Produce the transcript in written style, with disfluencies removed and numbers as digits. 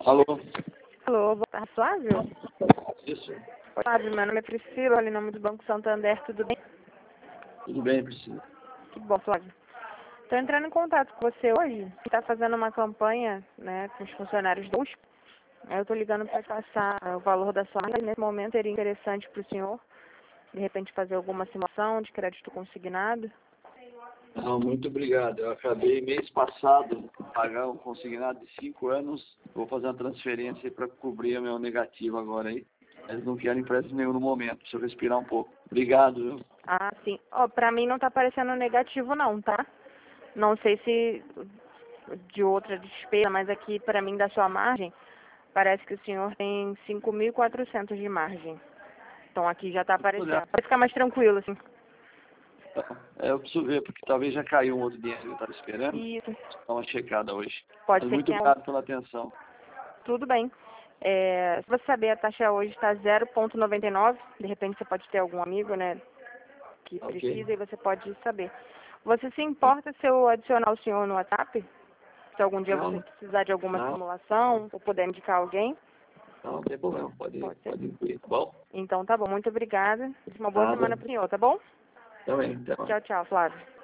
Alô? Alô, boa tarde, Flávio? Isso. Oi, Flávio, meu nome é Priscila, ali em nome do Banco Santander, tudo bem? Tudo bem, Priscila? Que bom, Flávio. Estou entrando em contato com você hoje, que está fazendo uma campanha, né, com os funcionários do USP. Eu estou ligando para passar o valor da sua margem. Nesse momento seria interessante para o senhor, de repente, fazer alguma simulação de crédito consignado. Não, muito obrigado. Eu acabei mês passado de pagar um consignado de 5 anos. Vou fazer uma transferência para cobrir o meu negativo agora aí. Eles não querem empréstimo nenhum no momento. Deixa eu respirar um pouco. Obrigado, viu? Ah, sim. Ó, para mim não está aparecendo negativo não, tá? Não sei se de outra despesa, mas aqui para mim da sua margem, parece que o senhor tem 5.400 de margem. Então aqui já está aparecendo. Pode ficar mais tranquilo, assim. Eu preciso ver, porque talvez já caiu um outro dinheiro que eu estava esperando. Isso. Dá uma checada hoje. Pode Mas ser muito que obrigado pela atenção. tudo bem. Se você saber, a taxa hoje está 0,99. De repente você pode ter algum amigo, né, que Ok. precisa e você pode saber. Você se importa se eu adicionar o senhor no WhatsApp? Se algum dia você Não, precisar de alguma não, simulação ou puder indicar alguém? não tem problema. Pode Pode ser. incluir, tá bom? Então tá bom, muito obrigada. Uma boa Nada. semana pro senhor, tá bom? Também, até mais. Tchau, tchau, Flávio.